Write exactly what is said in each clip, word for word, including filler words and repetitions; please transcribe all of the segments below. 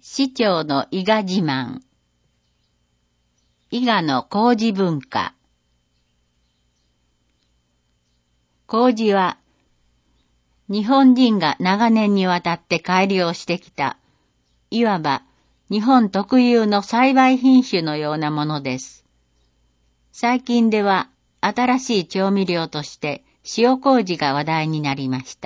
市長の伊賀自慢。伊賀の麹文化。麹は、日本人が長年にわたって改良してきた、いわば日本特有の栽培品種のようなものです。最近では新しい調味料として塩麹が話題になりました。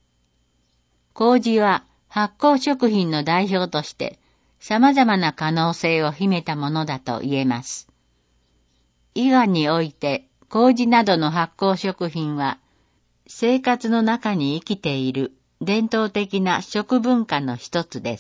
麹は発酵食品の代表として様々な可能性を秘めたものだと言えます。伊賀において麹などの発酵食品は生活の中に生きている伝統的な食文化の一つです。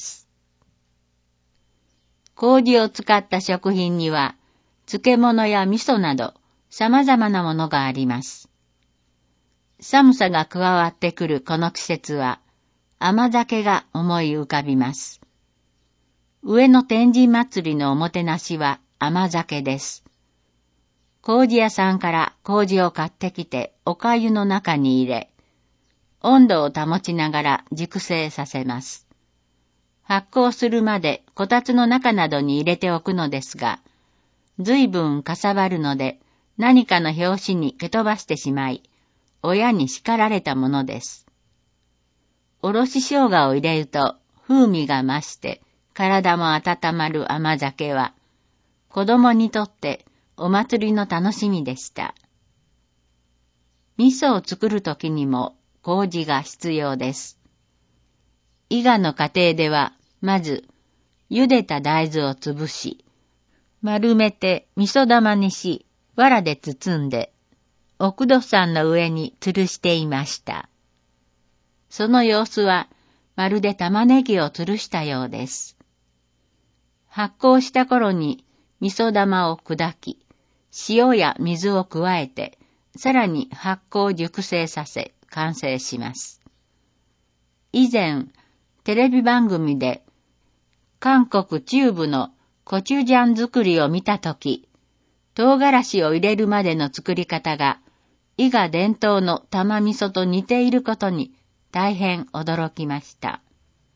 麹を使った食品には漬物や味噌など様々なものがあります。寒さが加わってくるこの季節は甘酒が思い浮かびます。上野天神祭りのおもてなしは甘酒です。麹屋さんから麹を買ってきてお粥の中に入れ、温度を保ちながら熟成させます。発酵するまでこたつの中などに入れておくのですが、随分かさばるので何かの拍子に蹴飛ばしてしまい、親に叱られたものです。おろし生姜を入れると風味が増して体も温まる甘酒は、子供にとってお祭りの楽しみでした。味噌を作るときにも麹が必要です。伊賀の家庭では、まず、茹でた大豆を潰し、丸めて味噌玉にし、藁で包んで、奥戸さんの上に吊るしていました。その様子は、まるで玉ねぎを吊るしたようです。発酵した頃に味噌玉を砕き、塩や水を加えて、さらに発酵熟成させ、完成します。以前、テレビ番組で、韓国中部のコチュジャン作りを見たとき、唐辛子を入れるまでの作り方が、伊賀伝統の玉味噌と似ていることに大変驚きました。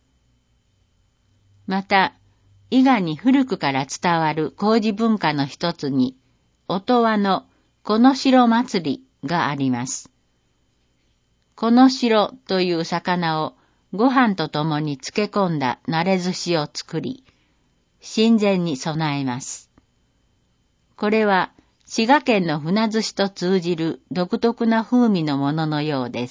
また、伊賀に古くから伝わる麹文化の一つに、音羽のこの城祭りがあります。この城という魚をご飯と共に漬け込んだ慣れ寿司を作り、神前に備えます。これは滋賀県の船寿司と通じる独特な風味のもののようです。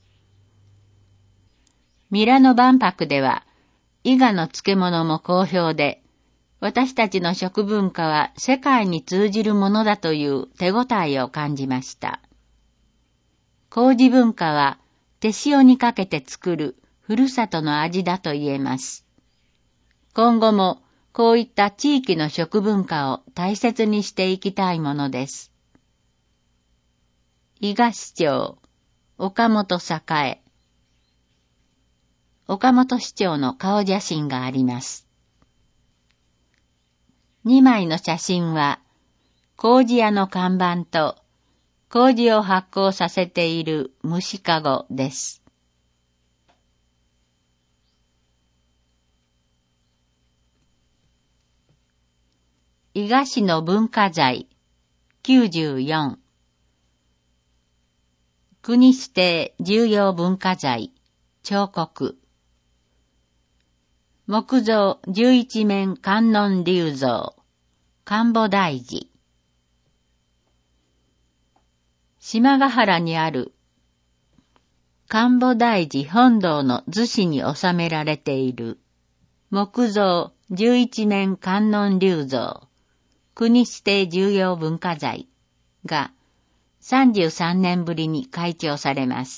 ミラノ万博では、伊賀の漬物も好評で、私たちの食文化は世界に通じるものだという手応えを感じました。麹文化は手塩にかけて作るふるさとの味だと言えます。今後もこういった地域の食文化を大切にしていきたいものです。伊賀市長、岡本栄。岡本市長の顔写真があります。にまいの写真は、麹屋の看板と、麹を発酵させている虫かごです。伊賀市の文化財きゅうじゅうよん。国指定重要文化財彫刻。木造十一面観音立像、神保大寺。島ヶ原にある神保大寺本堂の図紙に収められている木造十一面観音立像、国指定重要文化財がさんじゅうさんねんぶりに開帳されます。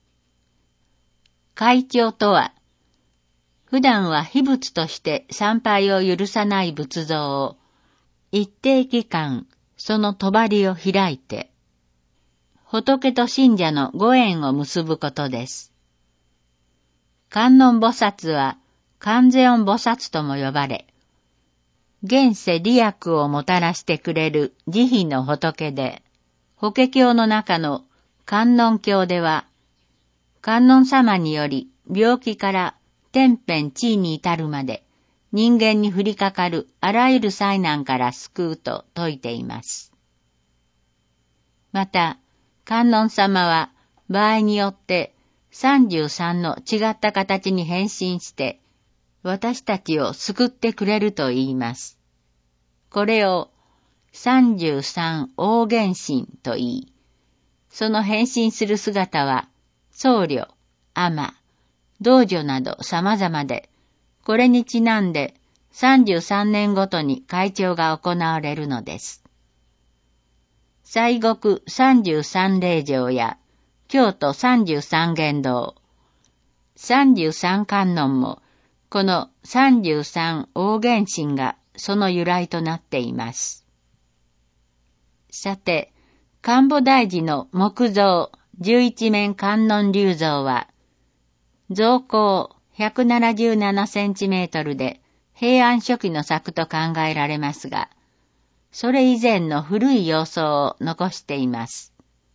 開帳とは、普段は秘仏として参拝を許さない仏像を一定期間その帳を開いて仏と信者のご縁を結ぶことです。観音菩薩は観世音菩薩とも呼ばれ、現世利益をもたらしてくれる慈悲の仏で、法華経の中の観音経では、観音様により病気から天変地異に至るまで人間に降りかかるあらゆる災難から救うと説いています。また、観音様は場合によってさんじゅうさんの違った形に変身して私たちを救ってくれると言います。これをさんじゅうさん大現身と言い、その変身する姿は僧侶、尼、道女など様々で、これにちなんでさんじゅうさんねんごとに開帳が行われるのです。西国さんじゅうさん霊場や京都さんじゅうさん元堂、さんじゅうさん観音もこのさんじゅうさん大現身がその由来となっています。さて、神保大寺の木造十一面観音立像は、造高ひゃくななじゅうななセンチメートルで平安初期の作と考えられますが、それ以前の古い様相を残しています。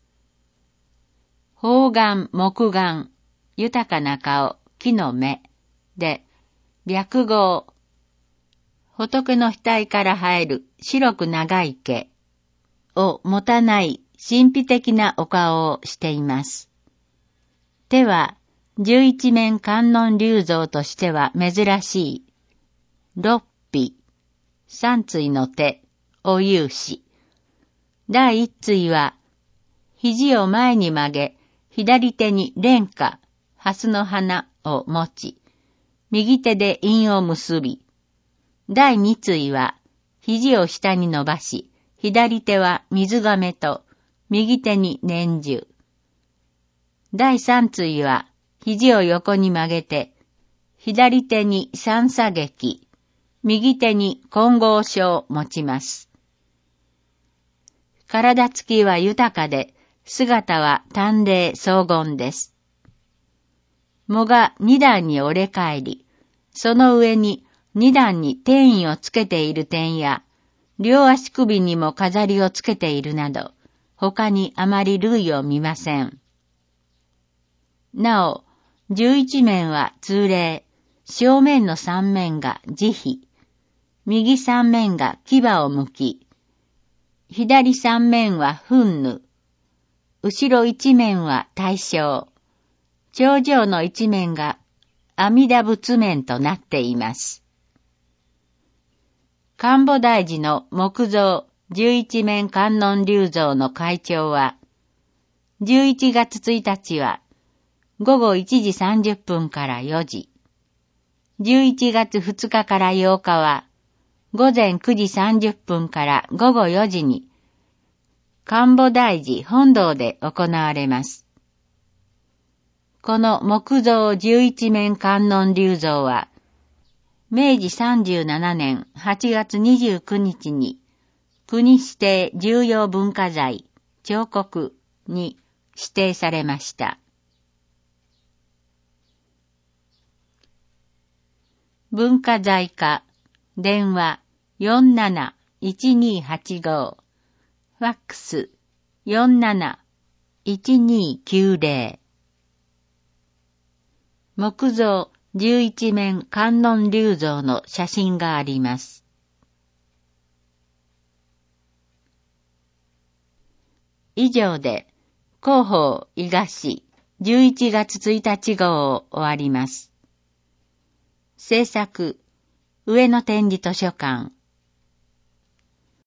方眼、木眼、豊かな顔、木の目で、白毫、仏の額から生える白く長い毛を持たない神秘的なお顔をしています。手は十一面観音立像としては珍しい六臂、三対の手を有し、第一対は肘を前に曲げ、左手に蓮華、蓮の花を持ち、右手で印を結び、第二対は肘を下に伸ばし、左手は水亀と右手に念珠。第三対は肘を横に曲げて、左手に三叉戟、右手に金剛書を持ちます。体つきは豊かで、姿は端麗荘厳です。藻が二段に折れ返り、その上に二段に天衣をつけている点や、両足首にも飾りをつけているなど、他にあまり類を見ません。なお、十一面は通例、正面の三面が慈悲、右三面が牙を向き、左三面は憤怒、後ろ一面は大正、頂上の一面が阿弥陀仏面となっています。神保大寺の木造十一面観音立像の開帳は、じゅういちがつついたちは午後いちじさんじゅっぷんからよじ、じゅういちがつふつかからようかは午前くじさんじゅっぷんから午後よじに、神保大寺本堂で行われます。この木造十一面観音立像は、めいじさんじゅうななねんはちがつにじゅうくにちに国指定重要文化財彫刻に指定されました。文化財課電話 よんなないちにはちご ファックス よんなないちにきゅうぜろ 木造十一面観音立像の写真があります。以上で広報伊賀市じゅういちがつついたち号を終わります。制作上野天理図書館